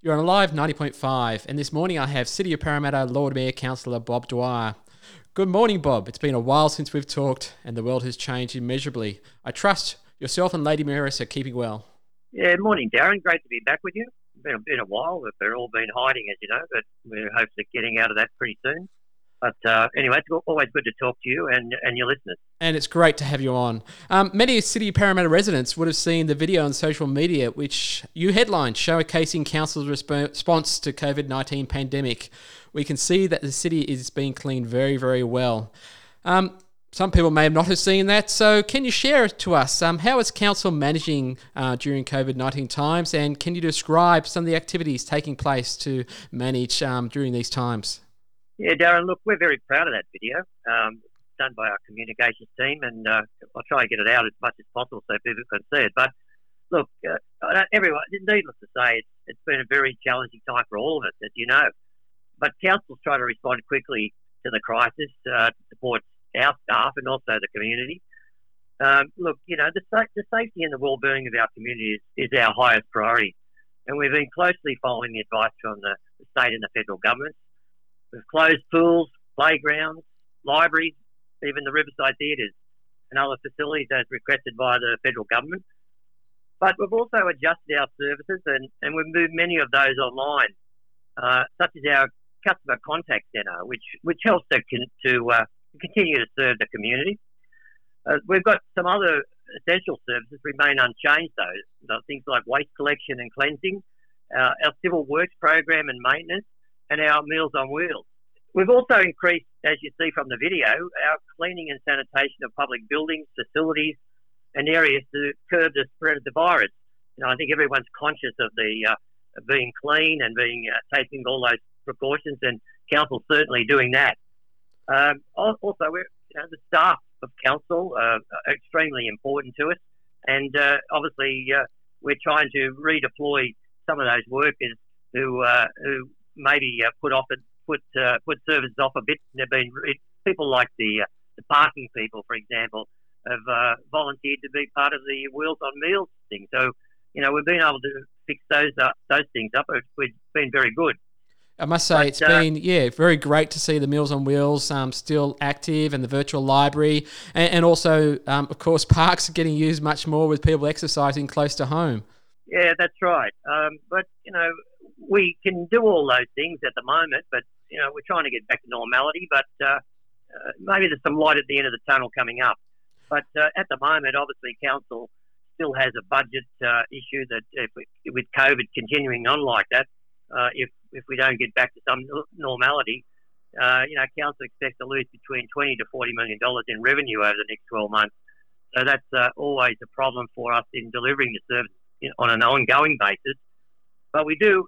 You're on Live 90.5, and this morning I have City of Parramatta Lord Mayor Councillor Bob Dwyer. Good morning, Bob. It's been a while since we've talked, and the world has changed immeasurably. I trust yourself and Lady Mayoress are keeping well. Yeah, morning, Darren. Great to be back with you. Been a while. We've all been hiding, as you know, but we're hopefully getting out of that pretty soon. But anyway, it's always good to talk to you and your listeners. And it's great to have you on. Many City of Parramatta residents would have seen the video on social media, which you headlined, showcasing Council's response to COVID-19 pandemic. We can see that the city is being cleaned very, very well. Some people may not have seen that, so can you share it to us? How is Council managing during COVID-19 times, and can you describe some of the activities taking place to manage during these times? Yeah, Darren, look, we're very proud of that video done by our communications team, and I'll try and get it out as much as possible so people can see it. But look, everyone, needless to say, it's been a very challenging time for all of us, as you know. But Council's trying to respond quickly to the crisis to support our staff and also the community. Look, you know, the safety and the well-being of our community is our highest priority. And we've been closely following the advice from the state and the federal government. We've closed pools, playgrounds, libraries, even the Riverside Theatres and other facilities as requested by the federal government. But we've also adjusted our services and we've moved many of those online, such as our customer contact centre, which helps to continue to serve the community. We've got some other essential services remain unchanged though, things like waste collection and cleansing, our civil works program and maintenance, and our Meals on Wheels. We've also increased, as you see from the video, our cleaning and sanitation of public buildings, facilities and areas to curb the spread of the virus. You know, I think everyone's conscious of of being clean and taking all those precautions, and Council's certainly doing that. Also, the staff of Council are extremely important to us, and obviously we're trying to redeploy some of those workers who maybe put services off a bit. They've been people like the parking people, for example, have volunteered to be part of the Wheels on Meals thing. So, you know, we've been able to fix those things up. It's been very good. I must say it's been, very great to see the Meals on Wheels still active, and the virtual library, and also, of course, parks are getting used much more with people exercising close to home. Yeah, that's right. But, you know, we can do all those things at the moment, but, you know, we're trying to get back to normality, but maybe there's some light at the end of the tunnel coming up. But at the moment, obviously, Council still has a budget issue that with COVID continuing on like that, if we don't get back to some normality, you know, Council expects to lose between $20 to $40 million in revenue over the next 12 months. So that's always a problem for us in delivering the service on an ongoing basis. But we did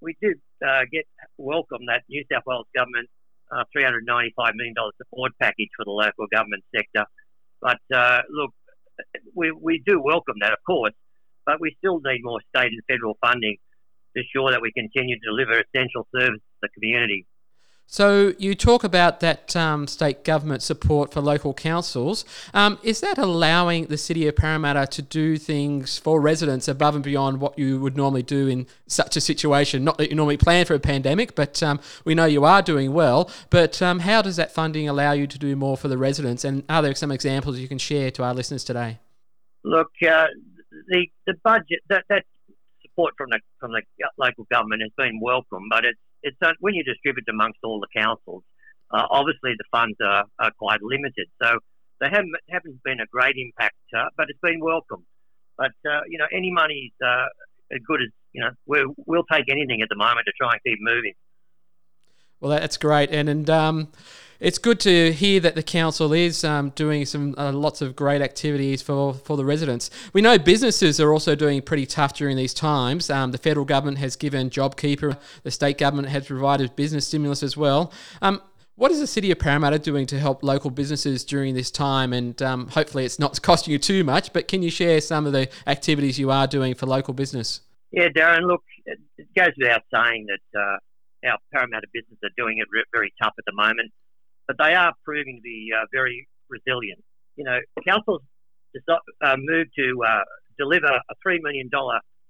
welcome that New South Wales government $395 million support package for the local government sector. But look, we do welcome that, of course, but we still need more state and federal funding to ensure that we continue to deliver essential services to the community. So you talk about that state government support for local councils. Is that allowing the City of Parramatta to do things for residents above and beyond what you would normally do in such a situation? Not that you normally plan for a pandemic, but we know you are doing well. But how does that funding allow you to do more for the residents? And are there some examples you can share to our listeners today? Look, the budget, that support from the local government has been welcome, but it's when you distribute amongst all the councils, obviously the funds are quite limited. So they haven't been a great impact, but it's been welcome. But, you know, any money is as good as, you know, we'll take anything at the moment to try and keep moving. Well, that's great. And it's good to hear that the council is doing some lots of great activities for the residents. We know businesses are also doing pretty tough during these times. The federal government has given JobKeeper. The state government has provided business stimulus as well. What is the City of Parramatta doing to help local businesses during this time? And hopefully it's not costing you too much, but can you share some of the activities you are doing for local business? Yeah, Darren, look, it goes without saying that our Parramatta businesses are doing it very tough at the moment, but they are proving to be very resilient. You know, councils moved to deliver a $3 million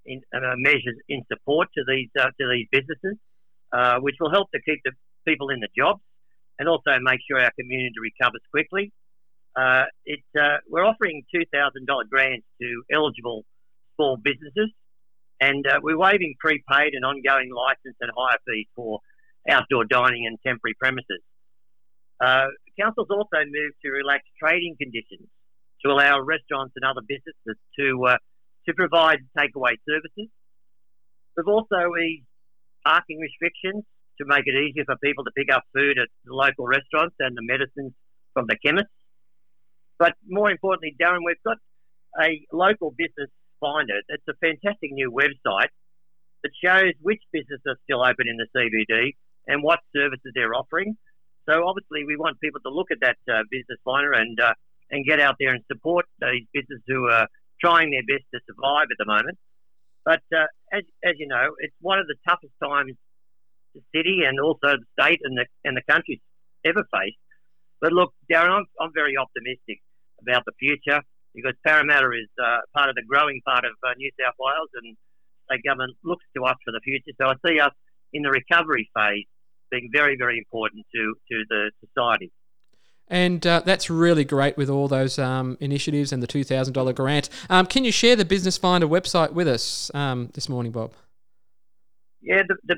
measures in support to these businesses, which will help to keep the people in the jobs and also make sure our community recovers quickly. We're offering $2,000 grants to eligible small businesses, and we're waiving prepaid and ongoing licence and hire fees for outdoor dining and temporary premises. Council's also moved to relax trading conditions to allow restaurants and other businesses to provide takeaway services. We've also eased parking restrictions to make it easier for people to pick up food at the local restaurants and the medicines from the chemists. But more importantly, Darren, we've got a local business finder. It's a fantastic new website that shows which businesses are still open in the CBD and what services they're offering. So obviously we want people to look at that business finder and get out there and support these businesses who are trying their best to survive at the moment. But as you know, it's one of the toughest times the city and also the state and the country's ever faced. But look, Darren, I'm very optimistic about the future because Parramatta is part of the growing part of New South Wales, and the government looks to us for the future. So I see us in the recovery phase being very, very important to the society. And that's really great with all those initiatives and the $2,000 grant. Can you share the Business Finder website with us this morning, Bob? Yeah, the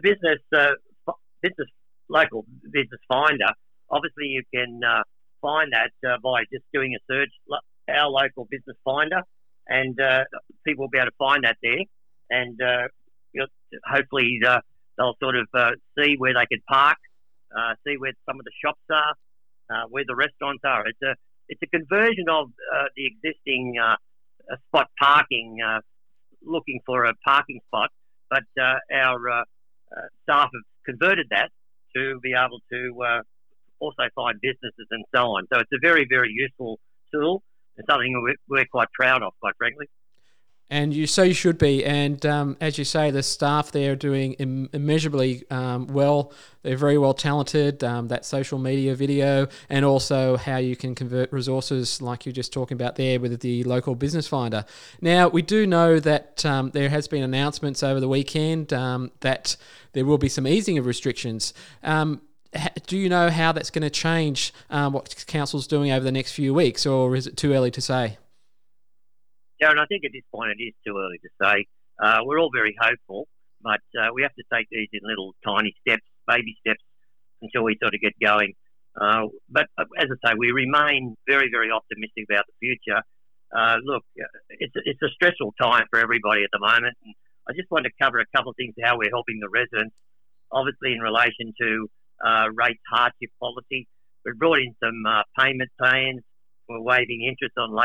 local business finder. Obviously, you can find that by just doing a search, our local business finder, and people will be able to find that there. And hopefully they'll sort of see where they could park, see where some of the shops are, where the restaurants are. It's a conversion of the existing spot parking, looking for a parking spot, but our staff have converted that to be able to also find businesses and so on. So it's a very, very useful tool and something we're quite proud of, quite frankly. And you should be. And as you say, the staff there are doing immeasurably well. They're very well talented. That social media video and also how you can convert resources like you're just talking about there with the local business finder. Now, we do know that there has been announcements over the weekend that there will be some easing of restrictions. Do you know how that's going to change what Council's doing over the next few weeks, or is it too early to say? Darren, I think at this point it is too early to say. We're all very hopeful, but we have to take these in little tiny steps, baby steps, until we sort of get going. But as I say, we remain very, very optimistic about the future. Look, it's a stressful time for everybody at the moment. And I just want to cover a couple of things, how we're helping the residents, obviously in relation to rate hardship policy. We've brought in some payment plans. We're waiving interest on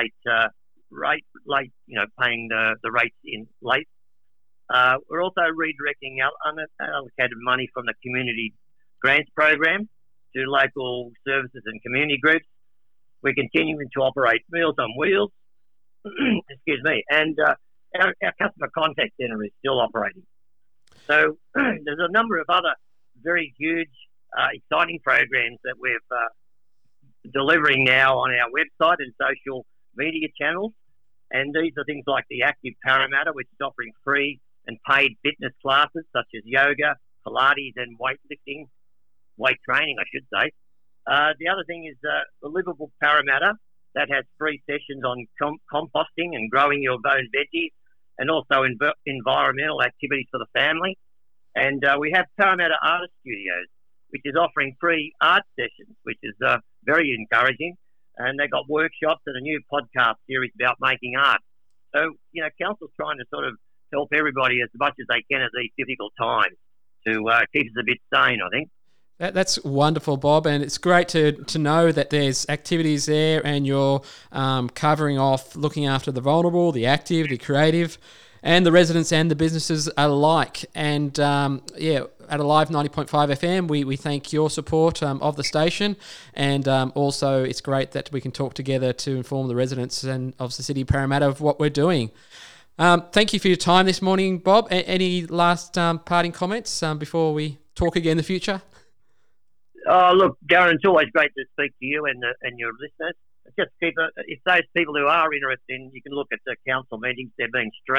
paying the rates in late. We're also redirecting unallocated money from the community grants program to local services and community groups. We're continuing to operate Meals on Wheels, excuse me, and our customer contact centre is still operating. So there's a number of other very huge, exciting programs that we're delivering now on our website and social media channels. And these are things like the Active Parramatta, which is offering free and paid fitness classes such as yoga, Pilates and weight training, I should say. The other thing is the Livable Parramatta, that has free sessions on composting and growing your own veggies, and also environmental activities for the family. And we have Parramatta Artist Studios, which is offering free art sessions, which is very encouraging. And they've got workshops and a new podcast series about making art. So, Council's trying to sort of help everybody as much as they can at these difficult times to keep us a bit sane, I think. That's wonderful, Bob, and it's great to know that there's activities there and you're covering off, looking after the vulnerable, the active, the creative, and the residents and the businesses alike. And at Alive 90.5 FM, we thank your support of the station, and also it's great that we can talk together to inform the residents and of the city of Parramatta of what we're doing. Thank you for your time this morning, Bob. Any last parting comments before we talk again in the future? Oh, look, Darren, it's always great to speak to you and your listeners. Just if those people who are interested, you can look at the council meetings. They're being streamed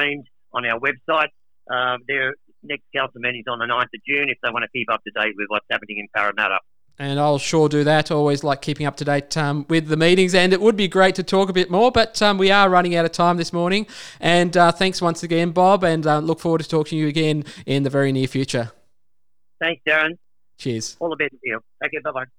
on our website. Their next council meeting is on the 9th of June if they want to keep up to date with what's happening in Parramatta. And I'll sure do that. Always like keeping up to date with the meetings, and it would be great to talk a bit more, but we are running out of time this morning. And thanks once again, Bob, and look forward to talking to you again in the very near future. Thanks, Darren. Cheers. All the best to you. Okay, bye-bye.